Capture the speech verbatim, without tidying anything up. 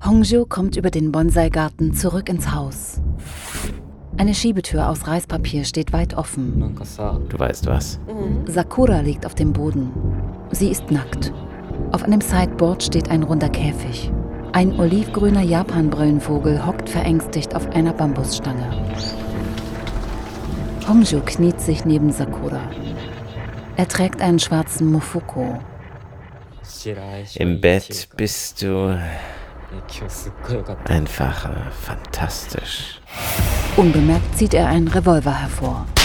Hongju kommt über den Bonsai-Garten zurück ins Haus. Eine Schiebetür aus Reispapier steht weit offen. Du weißt was. Sakura liegt auf dem Boden. Sie ist nackt. Auf einem Sideboard steht ein runder Käfig. Ein olivgrüner Japanbrillenvogel hockt verängstigt auf einer Bambusstange. Hongju kniet sich neben Sakura. Er trägt einen schwarzen Mofuko. Im Bett bist du einfach äh, fantastisch. Unbemerkt zieht er einen Revolver hervor.